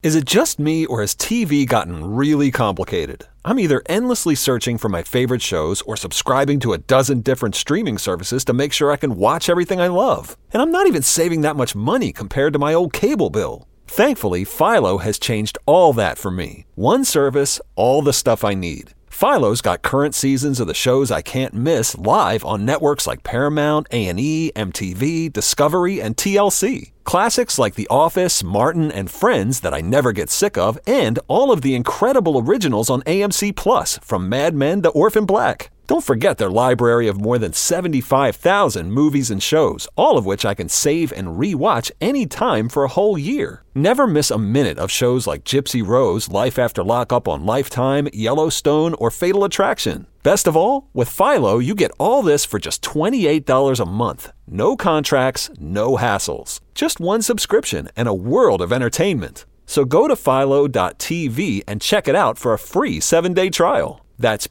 Is it just me, or has TV gotten really complicated? I'm either endlessly searching for my favorite shows or subscribing to a dozen different streaming services to make sure I can watch everything I love. And I'm not even saving that much money compared to my old cable bill. Thankfully, Philo has changed all that for me. One service, all the stuff I need. Philo's got current seasons of the shows I can't miss live on networks like Paramount, A&E, MTV, Discovery, and TLC. Classics like The Office, Martin, and Friends that I never get sick of, and all of the incredible originals on AMC+, from Mad Men to Orphan Black. Don't forget their library of more than 75,000 movies and shows, all of which I can save and re-watch anytime for a whole year. Never miss a minute of shows like Gypsy Rose, Life After Lockup on Lifetime, Yellowstone, or Fatal Attraction. Best of all, with Philo, you get all this for just $28 a month. No contracts, no hassles. Just one subscription and a world of entertainment. So go to philo.tv and check it out for a free 7-day trial. That's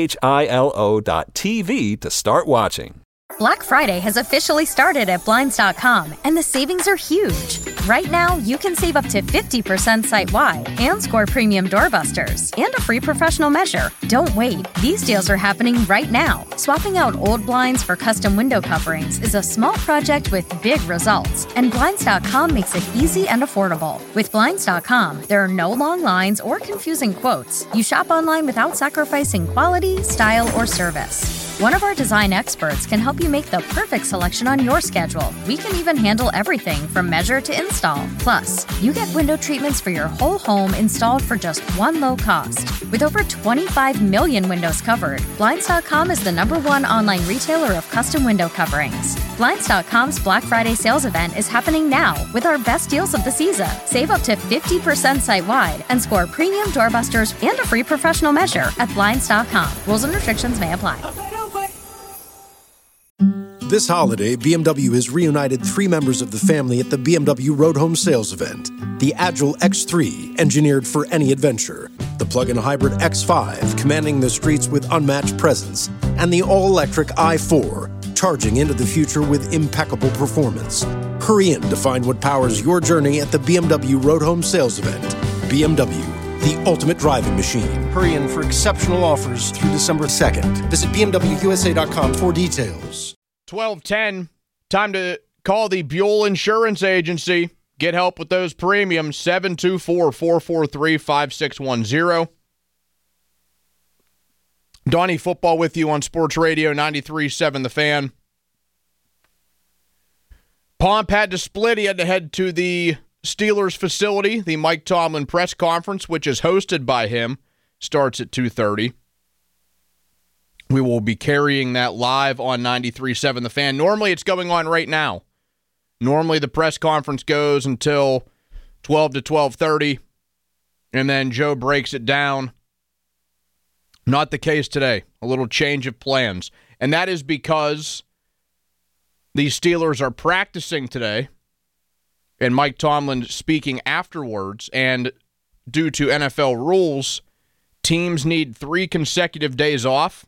philo.tv to start watching. Black Friday has officially started at Blinds.com, and the savings are huge. Right now, you can save up to 50% site-wide and score premium doorbusters and a free professional measure. Don't wait. These deals are happening right now. Swapping out old blinds for custom window coverings is a small project with big results, and Blinds.com makes it easy and affordable. With Blinds.com, there are no long lines or confusing quotes. You shop online without sacrificing quality, style, or service. One of our design experts can help you make the perfect selection on your schedule. We can even handle everything from measure to install. Plus, you get window treatments for your whole home installed for just one low cost. With over 25 million windows covered, Blinds.com is the #1 online retailer of custom window coverings. Blinds.com's Black Friday sales event is happening now with our best deals of the season. Save up to 50% site-wide and score premium doorbusters and a free professional measure at Blinds.com. Rules and restrictions may apply. This holiday, BMW has reunited 3 members of the family at the BMW Road Home Sales Event. The Agile X3, engineered for any adventure. The plug-in hybrid X5, commanding the streets with unmatched presence. And the all-electric i4, charging into the future with impeccable performance. Hurry in to find what powers your journey at the BMW Road Home Sales Event. BMW, the ultimate driving machine. Hurry in for exceptional offers through December 2nd. Visit BMWUSA.com for details. 12:10, time to call the Buell Insurance Agency. Get help with those premiums, 724-443-5610. Donnie Football with you on Sports Radio 93.7 The Fan. Pomp had to split. He had to head to the Steelers facility. The Mike Tomlin press conference, which is hosted by him, starts at 2:30. We will be carrying that live on 93.7 The Fan. Normally, it's going on right now. Normally, the press conference goes until 12 to 12:30, and then Joe breaks it down. Not the case today. A little change of plans. And that is because the Steelers are practicing today, and Mike Tomlin speaking afterwards, and due to NFL rules, teams need 3 consecutive days off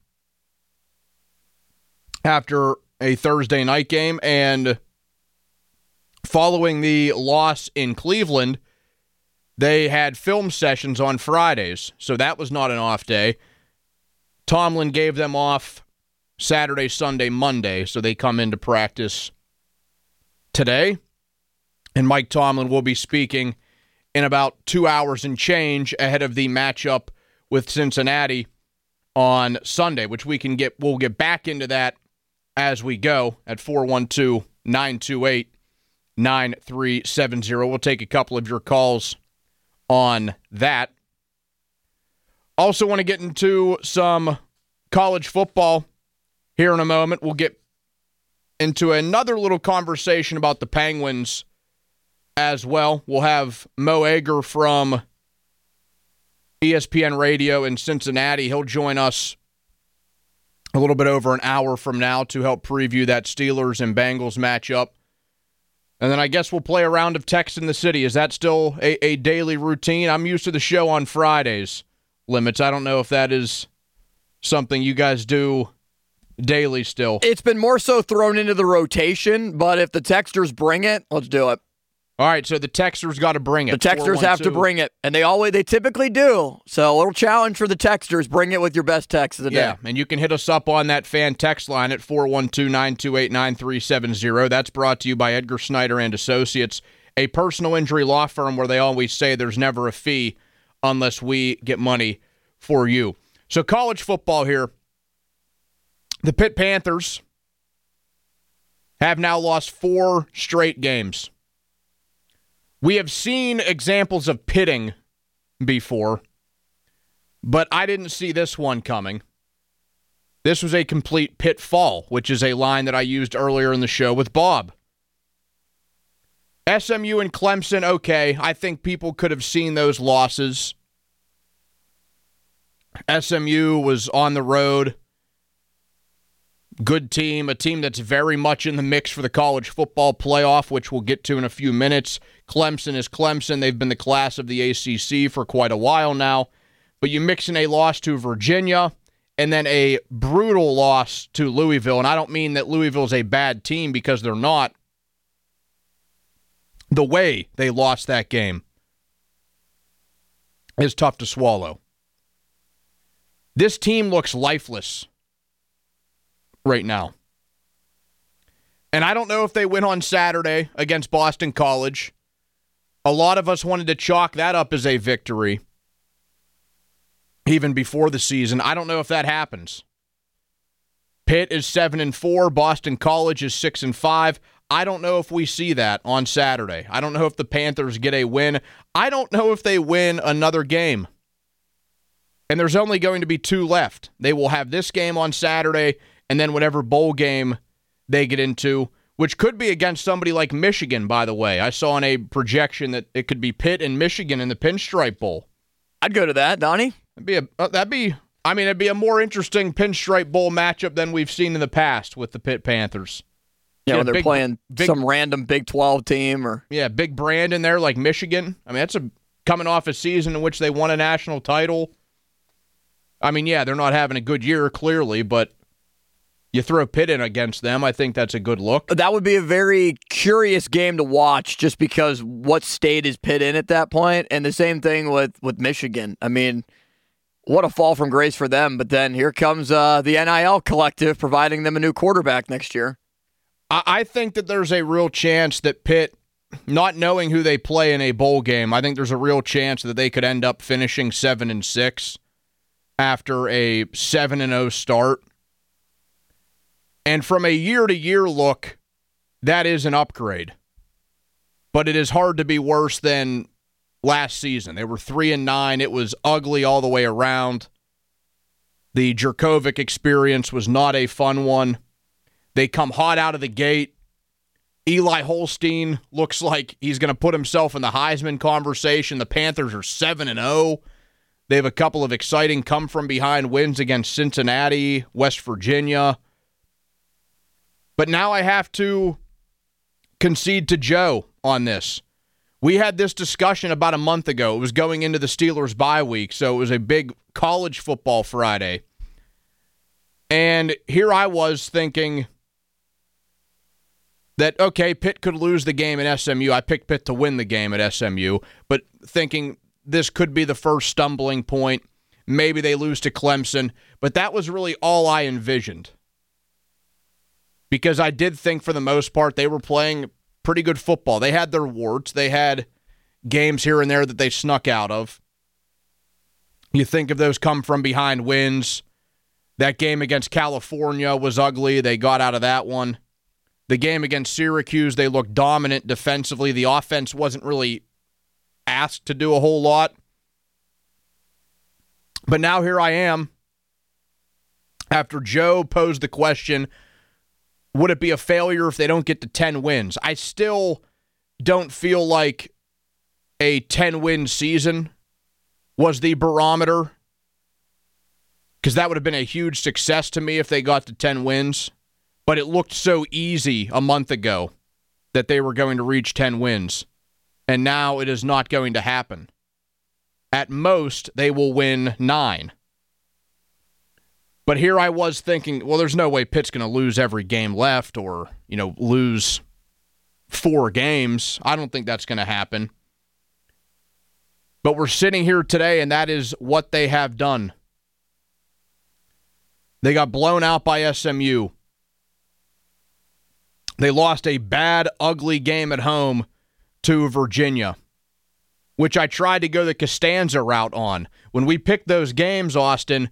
after a Thursday night game, and following the loss in Cleveland, they had film sessions on Fridays, so that was not an off day. Tomlin gave them off Saturday, Sunday, Monday, so they come into practice today, and Mike Tomlin will be speaking in about 2 hours and change ahead of the matchup with Cincinnati on Sunday, which we'll get back into that as we go at 412-928-9370. We'll take a couple of your calls on that. Also want to get into some college football here in a moment. We'll get into another little conversation about the Penguins as well. We'll have Mo Egger from ESPN Radio in Cincinnati. He'll join us a little bit over an hour from now to help preview that Steelers and Bengals matchup. And then I guess we'll play a round of Text in the City. Is that still a daily routine? I'm used to the show on Fridays, Limits. I don't know if that is something you guys do daily still. It's been more so thrown into the rotation, but if the texters bring it, let's do it. All right, so the Texters got to bring it. The Texters have to bring it, and they typically do. So a little challenge for the Texters. Bring it with your best text of the day. Yeah, and you can hit us up on that fan text line at 412-928-9370. That's brought to you by Edgar Snyder and Associates, a personal injury law firm where they always say there's never a fee unless we get money for you. So college football here. The Pitt Panthers have now lost 4 straight games. We have seen examples of pitting before, but I didn't see this one coming. This was a complete pitfall, which is a line that I used earlier in the show with Bob. SMU and Clemson, okay, I think people could have seen those losses. SMU was on the road. Good team, a team that's very much in the mix for the college football playoff, which we'll get to in a few minutes. Clemson is Clemson. They've been the class of the ACC for quite a while now. But you mix in a loss to Virginia and then a brutal loss to Louisville. And I don't mean that Louisville's a bad team because they're not. The way they lost that game is tough to swallow. This team looks lifeless right now. And I don't know if they win on Saturday against Boston College. A lot of us wanted to chalk that up as a victory even before the season. I don't know if that happens. Pitt is 7-4, Boston College is 6-5. I don't know if we see that on Saturday. I don't know if the Panthers get a win. I don't know if they win another game. And there's only going to be 2 left. They will have this game on Saturday and then whatever bowl game they get into, which could be against somebody like Michigan, by the way. I saw in a projection that it could be Pitt and Michigan in the Pinstripe Bowl. I'd go to that, Donnie. It'd be a more interesting Pinstripe Bowl matchup than we've seen in the past with the Pitt Panthers. Yeah, when they're playing some random Big 12 team. Big brand in there like Michigan. I mean, that's coming off a season in which they won a national title. I mean, yeah, they're not having a good year, clearly, but you throw Pitt in against them, I think that's a good look. That would be a very curious game to watch just because what state is Pitt in at that point? And the same thing with Michigan. I mean, what a fall from grace for them. But then here comes the NIL collective providing them a new quarterback next year. I think that there's a real chance that Pitt, not knowing who they play in a bowl game, I think there's a real chance that they could end up finishing 7-6 after a 7-0 start. And from a year-to-year look, that is an upgrade. But it is hard to be worse than last season. They were 3-9. It was ugly all the way around. The Jurkovec experience was not a fun one. They come hot out of the gate. Eli Holstein looks like he's going to put himself in the Heisman conversation. The Panthers are 7-0. They have a couple of exciting come-from-behind wins against Cincinnati, West Virginia. But now I have to concede to Joe on this. We had this discussion about a month ago. It was going into the Steelers' bye week, so it was a big college football Friday. And here I was thinking that, okay, Pitt could lose the game at SMU. I picked Pitt to win the game at SMU, but thinking this could be the first stumbling point. Maybe they lose to Clemson. But that was really all I envisioned. Because I did think for the most part they were playing pretty good football. They had their warts. They had games here and there that they snuck out of. You think of those come-from-behind wins. That game against California was ugly. They got out of that one. The game against Syracuse, they looked dominant defensively. The offense wasn't really asked to do a whole lot. But now here I am. After Joe posed the question, would it be a failure if they don't get to 10 wins? I still don't feel like a 10-win season was the barometer, because that would have been a huge success to me if they got to 10 wins. But it looked so easy a month ago that they were going to reach 10 wins. And now it is not going to happen. At most, they will win 9. But here I was thinking, well, there's no way Pitt's going to lose every game left or, lose 4 games. I don't think that's going to happen. But we're sitting here today, and that is what they have done. They got blown out by SMU. They lost a bad, ugly game at home to Virginia, which I tried to go the Costanza route on. When we picked those games, Austin,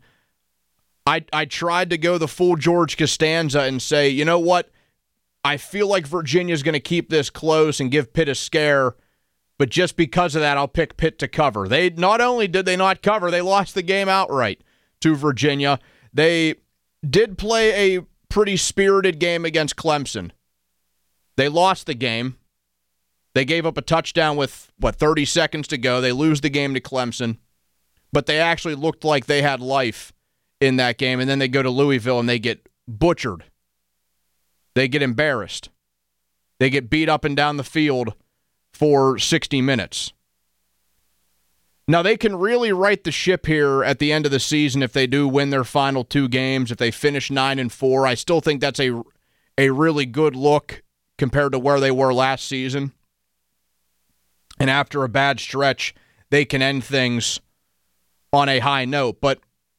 I tried to go the full George Costanza and say, you know what? I feel like Virginia's going to keep this close and give Pitt a scare, but just because of that, I'll pick Pitt to cover. They not only did they not cover, they lost the game outright to Virginia. They did play a pretty spirited game against Clemson. They lost the game. They gave up a touchdown with, 30 seconds to go. They lose the game to Clemson, but they actually looked like they had life in that game, and then they go to Louisville and they get butchered. They get embarrassed. They get beat up and down the field for 60 minutes. Now, they can really right the ship here at the end of the season if they do win their final 2 games, if they finish 9-4. I still think that's a really good look compared to where they were last season. And after a bad stretch, they can end things on a high note. But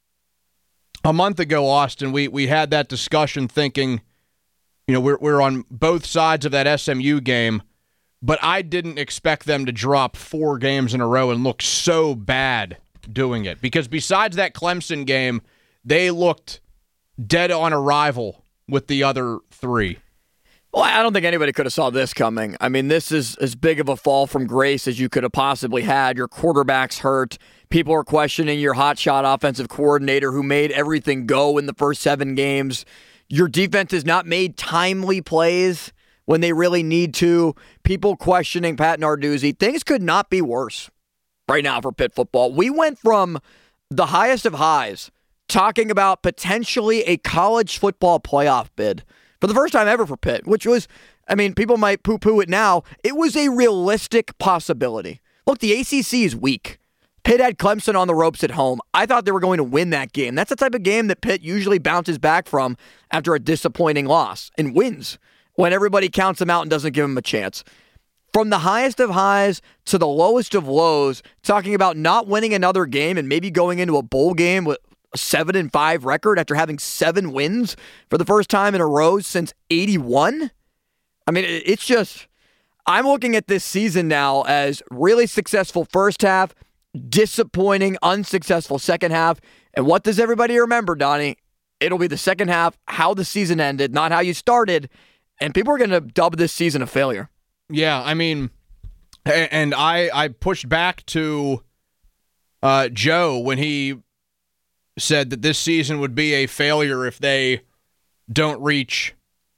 a month ago, Austin, we had that discussion thinking, you know, we're on both sides of that SMU game, but I didn't expect them to drop 4 games in a row and look so bad doing it. Because besides that Clemson game, they looked dead on arrival with the other 3. Well, I don't think anybody could have saw this coming. I mean, this is as big of a fall from grace as you could have possibly had. Your quarterback's hurt. People are questioning your hotshot offensive coordinator who made everything go in the first 7 games. Your defense has not made timely plays when they really need to. People questioning Pat Narduzzi. Things could not be worse right now for Pitt football. We went from the highest of highs talking about potentially a college football playoff bid for the first time ever for Pitt, which was, I mean, people might poo-poo it now. It was a realistic possibility. Look, the ACC is weak. Pitt had Clemson on the ropes at home. I thought they were going to win that game. That's the type of game that Pitt usually bounces back from after a disappointing loss and wins when everybody counts them out and doesn't give them a chance. From the highest of highs to the lowest of lows, talking about not winning another game and maybe going into a bowl game with a 7-5 record after having 7 wins for the first time in a row since 81. I mean, it's just, I'm looking at this season now as really successful first half, disappointing, unsuccessful second half. And what does everybody remember, Donnie? It'll be the second half, how the season ended, not how you started. And people are going to dub this season a failure. Yeah, I mean, and I pushed back to Joe when he said that this season would be a failure if they don't reach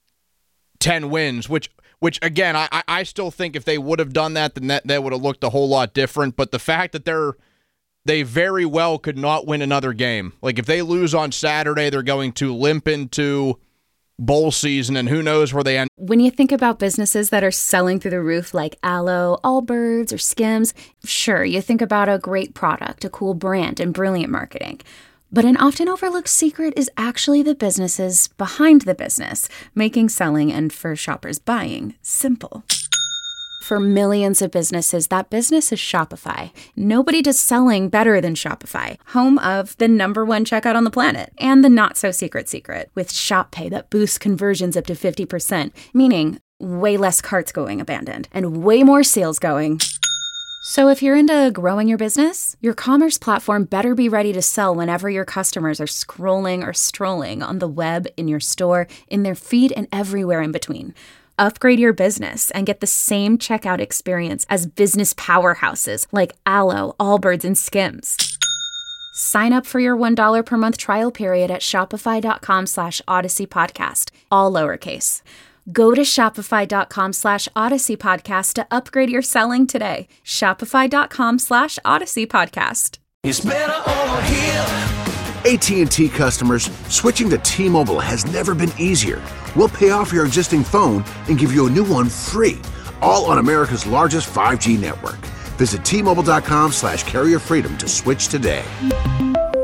10 wins, which again, I still think if they would have done that, then that would have looked a whole lot different. But the fact that they very well could not win another game. Like, if they lose on Saturday, they're going to limp into bowl season, and who knows where they end. When you think about businesses that are selling through the roof like Aloe, Allbirds, or Skims, sure, you think about a great product, a cool brand, and brilliant marketing. But an often overlooked secret is actually the businesses behind the business, making selling and for shoppers buying simple. For millions of businesses, that business is Shopify. Nobody does selling better than Shopify, home of the #1 checkout on the planet, and the not-so-secret secret, with Shop Pay that boosts conversions up to 50%, meaning way less carts going abandoned, and way more sales going. So if you're into growing your business, your commerce platform better be ready to sell whenever your customers are scrolling or strolling on the web, in your store, in their feed, and everywhere in between. Upgrade your business and get the same checkout experience as business powerhouses like Aloe, Allbirds, and Skims. Sign up for your $1 per month trial period at shopify.com/Odyssey Podcast, all lowercase. Go to shopify.com/Odyssey Podcast to upgrade your selling today. Shopify.com/Odyssey Podcast. It's better over here. AT&T customers, switching to T-Mobile has never been easier. We'll pay off your existing phone and give you a new one free, all on America's largest 5G network. Visit T-Mobile.com/carrier freedom to switch today.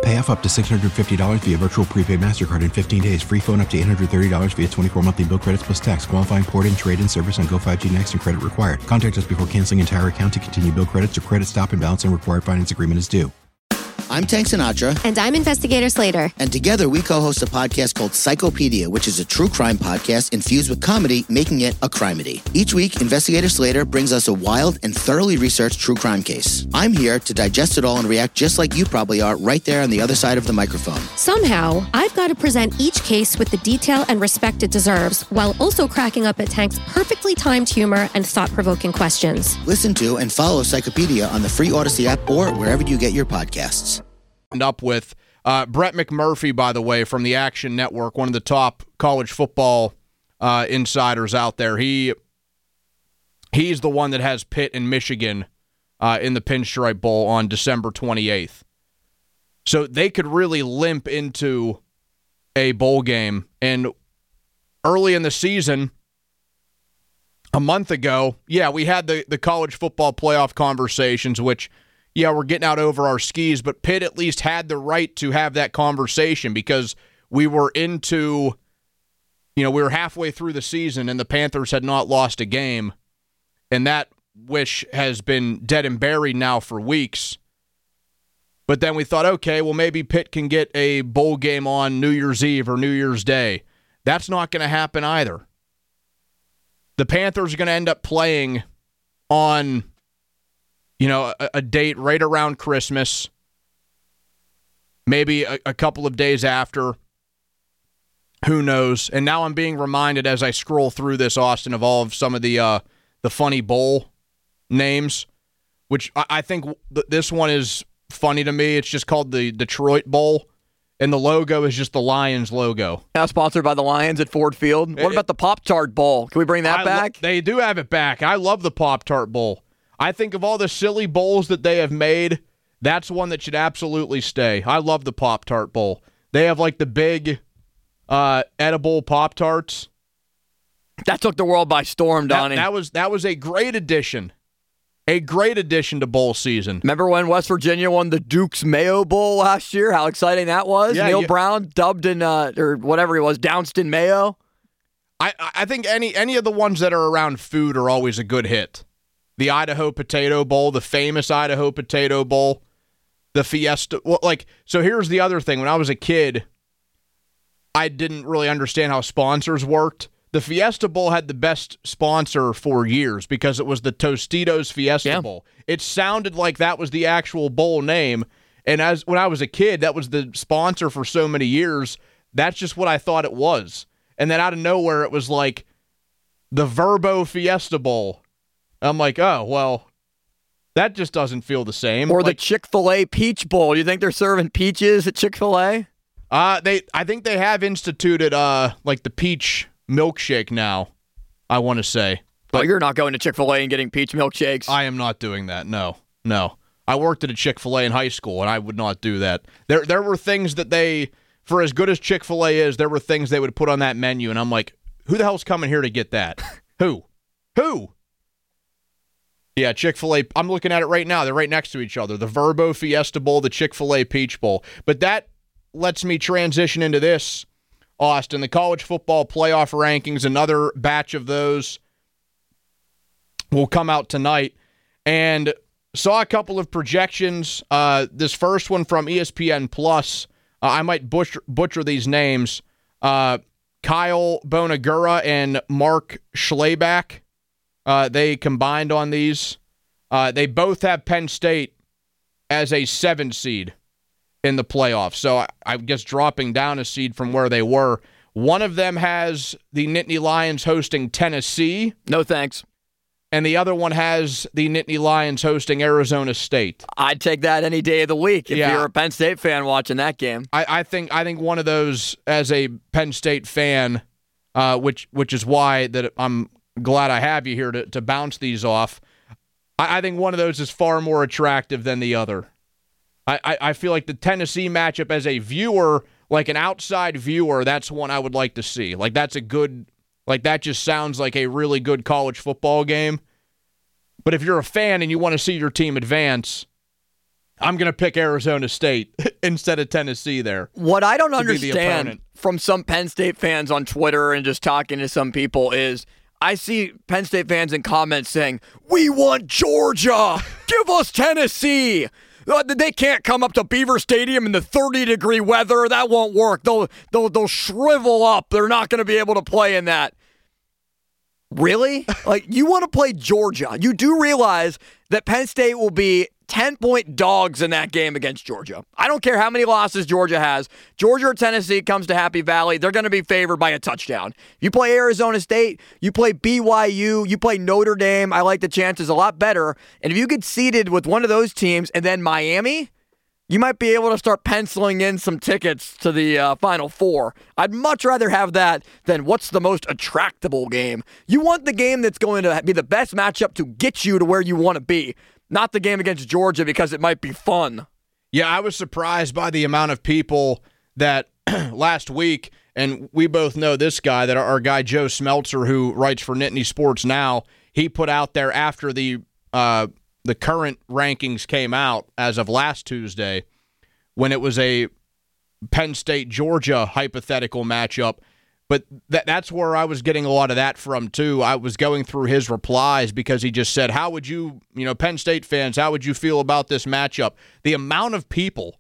Pay off up to $650 via virtual prepaid MasterCard in 15 days. Free phone up to $830 via 24 monthly bill credits plus tax. Qualifying port and trade-in service on Go5G Next and credit required. Contact us before canceling entire account to continue bill credits or credit stop and balance and required finance agreement is due. I'm Tank Sinatra. And I'm Investigator Slater. And together we co-host a podcast called Psychopedia, which is a true crime podcast infused with comedy, making it a crimedy. Each week, Investigator Slater brings us a wild and thoroughly researched true crime case. I'm here to digest it all and react just like you probably are right there on the other side of the microphone. Somehow, I've got to present each case with the detail and respect it deserves, while also cracking up at Tank's perfectly timed humor and thought-provoking questions. Listen to and follow Psychopedia on the free Odyssey app or wherever you get your podcasts. Up with Brett McMurphy, by the way, from the Action Network, one of the top college football insiders out there. He's the one that has Pitt and Michigan in the Pinstripe Bowl on December 28th. So they could really limp into a bowl game. And early in the season, a month ago, we had the college football playoff conversations, which we're getting out over our skis, but Pitt at least had the right to have that conversation because we were we were halfway through the season and the Panthers had not lost a game, and that wish has been dead and buried now for weeks. But then we thought, okay, well, maybe Pitt can get a bowl game on New Year's Eve or New Year's Day. That's not going to happen either. The Panthers are going to end up playing on a date right around Christmas, maybe a couple of days after. Who knows? And now I'm being reminded as I scroll through this, Austin, of all of some of the funny bowl names, which I think this one is funny to me. It's just called the Detroit Bowl, and the logo is just the Lions logo. Now sponsored by the Lions at Ford Field. What about the Pop-Tart Bowl? Can we bring that back? They do have it back. I love the Pop-Tart Bowl. I think of all the silly bowls that they have made, that's one that should absolutely stay. I love the Pop-Tart Bowl. They have like the big edible Pop-Tarts. That took the world by storm, Donnie. That was a great addition. A great addition to bowl season. Remember when West Virginia won the Duke's Mayo Bowl last year? How exciting that was? Yeah, Neil Brown dubbed in, or whatever he was, doused in mayo. I think any of the ones that are around food are always a good hit. The Idaho Potato Bowl, the famous Idaho Potato Bowl, the Fiesta. So here's the other thing. When I was a kid, I didn't really understand how sponsors worked. The Fiesta Bowl had the best sponsor for years because it was the Tostitos Fiesta Bowl. It sounded like that was the actual bowl name. And when I was a kid, that was the sponsor for so many years. That's just what I thought it was. And then out of nowhere, it was like the Verbo Fiesta Bowl. I'm like, oh, well, that just doesn't feel the same. Or the Chick-fil-A Peach Bowl. You think they're serving peaches at Chick-fil-A? I think they have instituted the peach milkshake now, I want to say. But you're not going to Chick-fil-A and getting peach milkshakes. I am not doing that, no. I worked at a Chick-fil-A in high school, and I would not do that. There were things that for as good as Chick-fil-A is, there were things they would put on that menu, and I'm like, who the hell's coming here to get that? Who? Yeah, Chick-fil-A, I'm looking at it right now. They're right next to each other. The Verbo Fiesta Bowl, the Chick-fil-A Peach Bowl. But that lets me transition into this, Austin. The college football playoff rankings, another batch of those will come out tonight. And saw a couple of projections. This first one from ESPN Plus. I might butcher these names. Kyle Bonagura and Mark Schlabach. They combined on these. They both have Penn State as a 7 seed in the playoffs. So I guess dropping down a seed from where they were. One of them has the Nittany Lions hosting Tennessee. No thanks. And the other one has the Nittany Lions hosting Arizona State. I'd take that any day of the week if you're a Penn State fan watching that game. I think one of those, as a Penn State fan, which is why that I'm glad I have you here to bounce these off. I think one of those is far more attractive than the other. I feel like the Tennessee matchup as a viewer, like an outside viewer, that's one I would like to see. Like that's a good, like that just sounds like a really good college football game. But if you're a fan and you want to see your team advance, I'm going to pick Arizona State instead of Tennessee there. What I don't understand from some Penn State fans on Twitter and just talking to some people is I see Penn State fans in comments saying, "We want Georgia. Give us Tennessee. They can't come up to Beaver Stadium in the 30-degree weather. That won't work. They'll shrivel up. They're not going to be able to play in that." Really? Like, you want to play Georgia. You do realize that Penn State will be 10-point dogs in that game against Georgia. I don't care how many losses Georgia has. Georgia or Tennessee comes to Happy Valley, they're going to be favored by a touchdown. You play Arizona State, you play BYU, you play Notre Dame, I like the chances a lot better. And if you get seeded with one of those teams and then Miami, you might be able to start penciling in some tickets to the Final Four. I'd much rather have that than what's the most attractable game. You want the game that's going to be the best matchup to get you to where you want to be, not the game against Georgia because it might be fun. Yeah, I was surprised by the amount of people that last week, and we both know this guy, that our guy Joe Smeltzer, who writes for Nittany Sports Now, he put out there after the current rankings came out as of last Tuesday, when it was a Penn State-Georgia hypothetical matchup. But that's where I was getting a lot of that from, too. I was going through his replies because he just said, how would you, Penn State fans, how would you feel about this matchup? The amount of people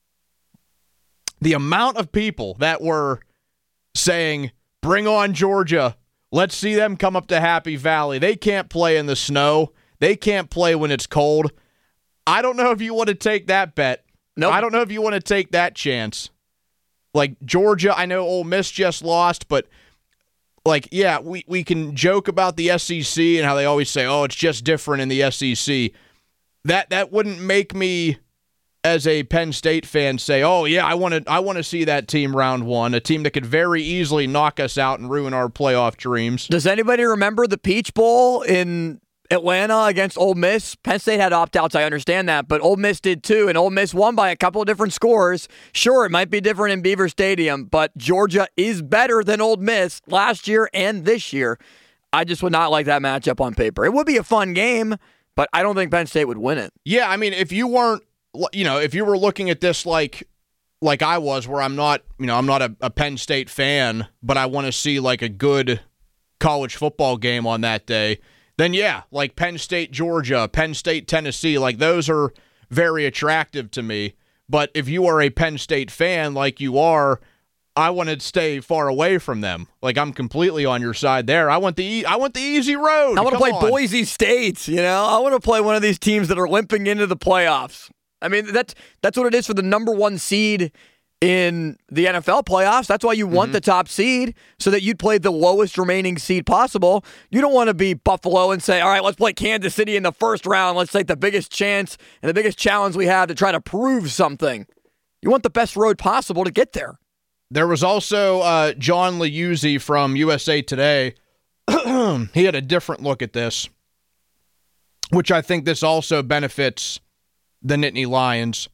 that were saying, bring on Georgia. Let's see them come up to Happy Valley. They can't play in the snow. They can't play when it's cold. I don't know if you want to take that bet. Nope. I don't know if you want to take that chance. Like, Georgia, I know Ole Miss just lost, but, yeah, we can joke about the SEC and how they always say, oh, it's just different in the SEC. That wouldn't make me, as a Penn State fan, say, oh, yeah, I want to see that team round one, a team that could very easily knock us out and ruin our playoff dreams. Does anybody remember the Peach Bowl in Atlanta against Ole Miss? Penn State had opt-outs, I understand that, but Ole Miss did too, and Ole Miss won by a couple of different scores. Sure, it might be different in Beaver Stadium, but Georgia is better than Ole Miss last year and this year. I just would not like that matchup on paper. It would be a fun game, but I don't think Penn State would win it. Yeah, I mean, if you weren't, if you were looking at this like I was, where I'm not a Penn State fan, but I want to see like a good college football game on that day, then yeah, like Penn State, Georgia, Penn State, Tennessee, like those are very attractive to me. But if you are a Penn State fan like you are, I want to stay far away from them. Like, I'm completely on your side there. I want the easy road. I want to play Boise State, I want to play one of these teams that are limping into the playoffs. I mean, that's what it is for the number one seed in the NFL playoffs. That's why you want the top seed, so that you'd play the lowest remaining seed possible. You don't want to be Buffalo and say, all right, let's play Kansas City in the first round. Let's take the biggest chance and the biggest challenge we have to try to prove something. You want the best road possible to get there. There was also John Liuzzi from USA Today. He had a different look at this, which I think this also benefits the Nittany Lions.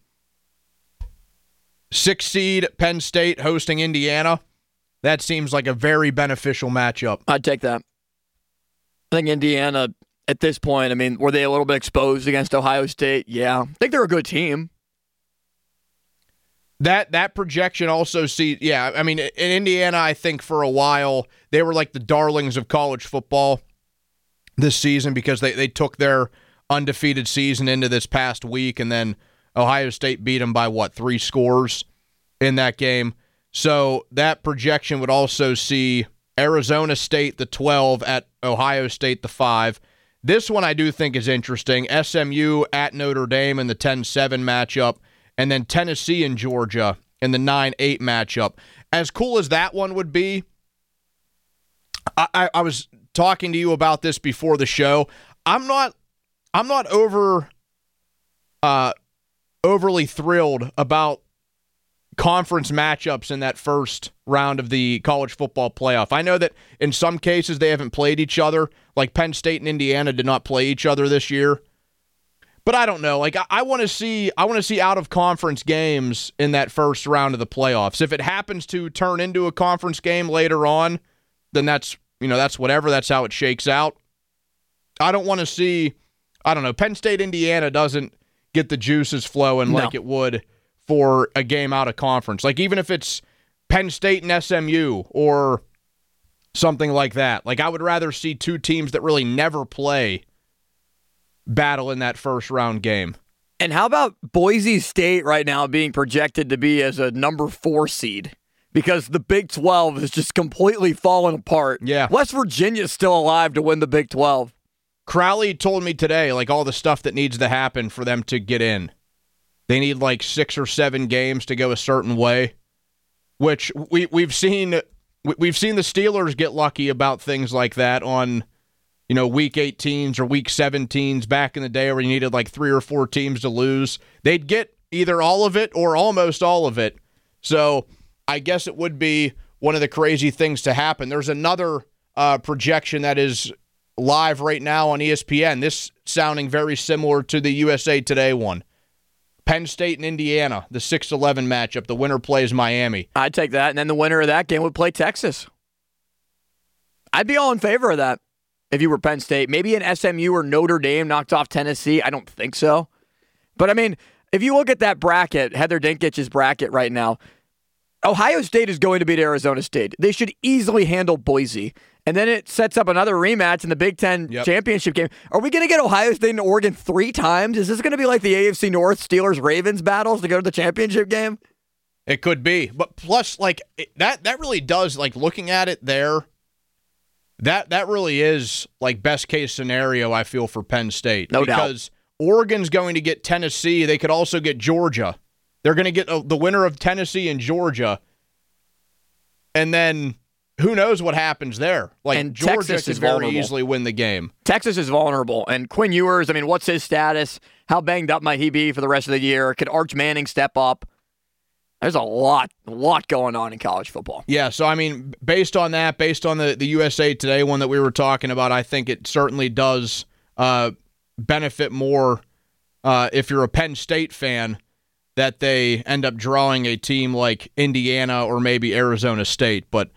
6 seed Penn State hosting Indiana. That seems like a very beneficial matchup. I'd take that. I think Indiana, at this point, I mean, were they a little bit exposed against Ohio State? Yeah. I think they're a good team. That projection also I mean, in Indiana, I think for a while, they were like the darlings of college football this season because they took their undefeated season into this past week, and then Ohio State beat them by, 3 scores in that game. So that projection would also see Arizona State the 12 at Ohio State the 5. This one I do think is interesting. SMU at Notre Dame in the 10-7 matchup, and then Tennessee and Georgia in the 9-8 matchup. As cool as that one would be, I was talking to you about this before the show. I'm not overly thrilled about conference matchups in that first round of the college football playoff. I know that in some cases they haven't played each other, like Penn State and Indiana did not play each other this year. But I don't know. Like, I want to see out of conference games in that first round of the playoffs. If it happens to turn into a conference game later on, then that's whatever. That's how it shakes out. I don't want to see, Penn State, Indiana doesn't get the juices flowing like it would for a game out of conference. Like, even if it's Penn State and SMU or something like that. Like, I would rather see two teams that really never play battle in that first round game. And how about Boise State right now being projected to be as a number 4 seed? Because the Big 12 is just completely fallen apart. Yeah. West Virginia's still alive to win the Big 12. Crowley told me today, like, all the stuff that needs to happen for them to get in. They need like 6 or 7 games to go a certain way, which we've seen the Steelers get lucky about things like that on, week 18s or week 17s back in the day where you needed like 3 or 4 teams to lose. They'd get either all of it or almost all of it. So I guess it would be one of the crazy things to happen. There's another projection that is live right now on ESPN. This sounding very similar to the USA Today one. Penn State and Indiana, the 6-11 matchup. The winner plays Miami. I'd take that, and then the winner of that game would play Texas. I'd be all in favor of that if you were Penn State. Maybe an SMU or Notre Dame knocked off Tennessee. I don't think so. But, I mean, if you look at that bracket, Heather Dinkich's bracket right now, Ohio State is going to beat Arizona State. They should easily handle Boise. And then it sets up another rematch in the Big Ten championship game. Are we going to get Ohio State and Oregon 3 times? Is this going to be like the AFC North Steelers-Ravens battles to go to the championship game? It could be. But plus, like, that really does, like, looking at it there, that really is, like, best-case scenario, I feel, for Penn State. No doubt. Because Oregon's going to get Tennessee. They could also get Georgia. They're going to get the winner of Tennessee and Georgia. And then who knows what happens there? Like, and Georgia Texas could very easily win the game. Texas is vulnerable. And Quinn Ewers, I mean, what's his status? How banged up might he be for the rest of the year? Could Arch Manning step up? There's a lot going on in college football. Yeah, so, I mean, based on that, based on the USA Today one that we were talking about, I think it certainly does benefit more if you're a Penn State fan that they end up drawing a team like Indiana or maybe Arizona State. But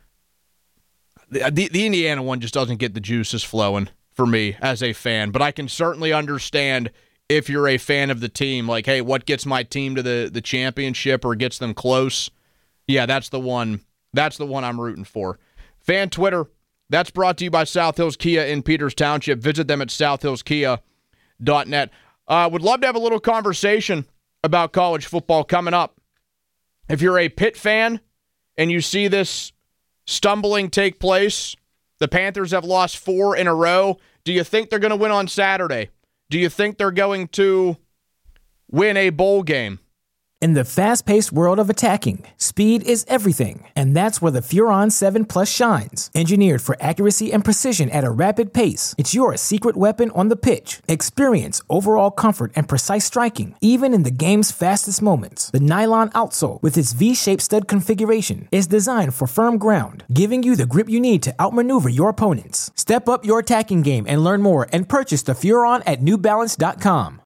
the Indiana one just doesn't get the juices flowing for me as a fan. But I can certainly understand if you're a fan of the team, like, hey, what gets my team to the championship or gets them close? Yeah, that's the one. That's the one I'm rooting for. Fan Twitter, that's brought to you by South Hills Kia in Peters Township. Visit them at southhillskia.net. Would love to have a little conversation about college football coming up. If you're a Pitt fan and you see this stumbling take place, the Panthers have lost 4 in a row. Do you think they're going to win on Saturday? Do you think they're going to win a bowl game? In the fast-paced world of attacking, speed is everything, and that's where the Furon 7 Plus shines. Engineered for accuracy and precision at a rapid pace, it's your secret weapon on the pitch. Experience overall comfort and precise striking, even in the game's fastest moments. The nylon outsole, with its V-shaped stud configuration, is designed for firm ground, giving you the grip you need to outmaneuver your opponents. Step up your attacking game and learn more and purchase the Furon at NewBalance.com.